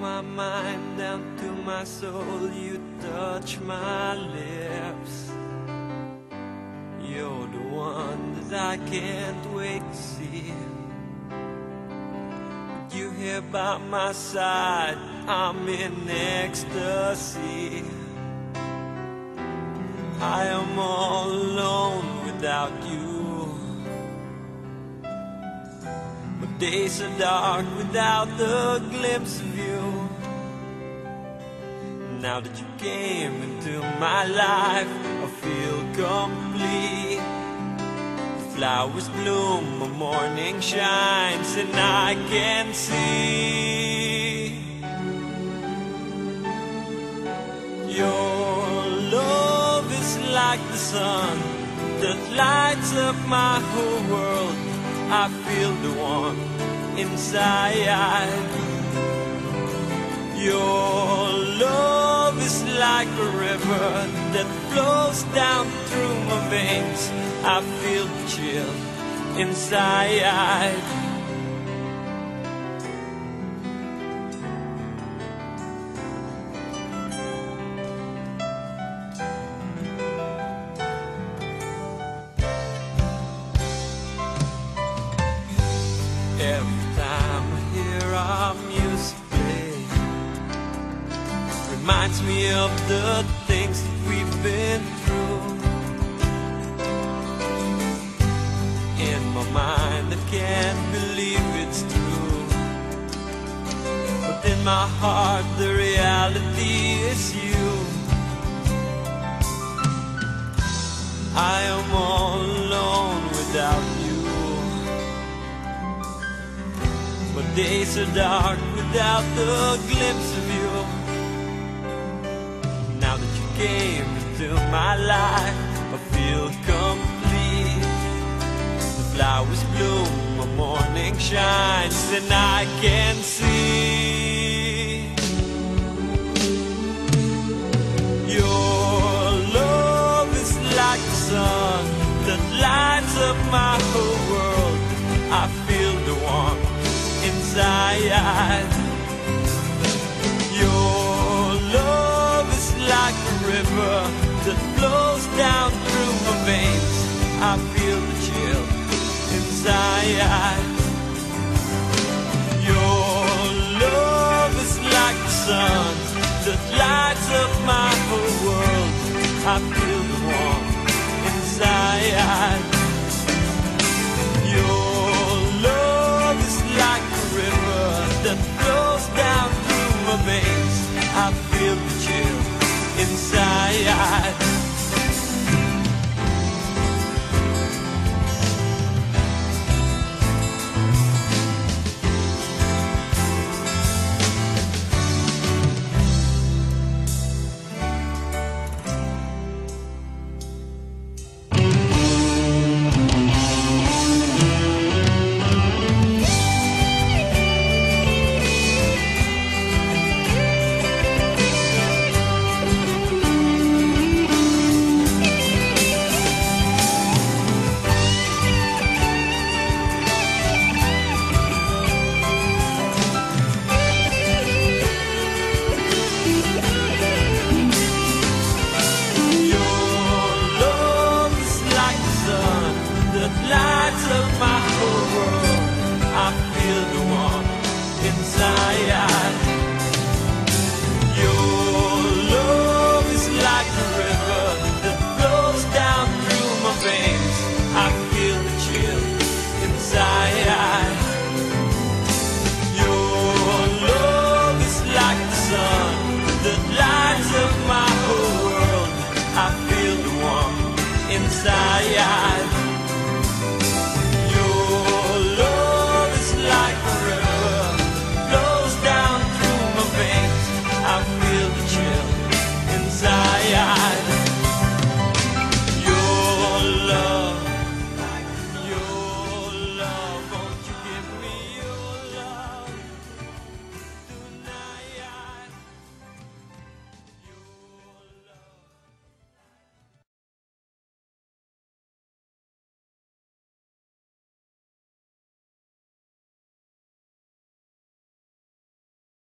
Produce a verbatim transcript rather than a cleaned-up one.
my mind down to my soul, you touch my lips. You're the one that I can't wait to see. You here by my side, I'm in ecstasy. I am all alone without you. My days are dark without the glimpse of you. Now that you came into my life, I feel complete. The flowers bloom, the morning shines, and I can see your love is like the sun that lights up my whole world. I feel the warmth inside. Your love is like a river that flows down through my veins. I feel the chill inside. Every time I hear our music play, reminds me of the things that we've been through. In my mind I can't believe it's true, but in my heart the reality is you. I am all alone without you. My days are dark without the glimpse of you. Now that you came into my life, I feel complete. The flowers bloom, my morning shines, and I can see your love is like the sun that lights up my whole world. I feel the warmth inside. Your love is like a river that flows down through my veins. I feel the chill inside. Your love is like the sun that lights up my whole world. I feel the warmth inside. Your love is like a river that flows down through my veins. I feel the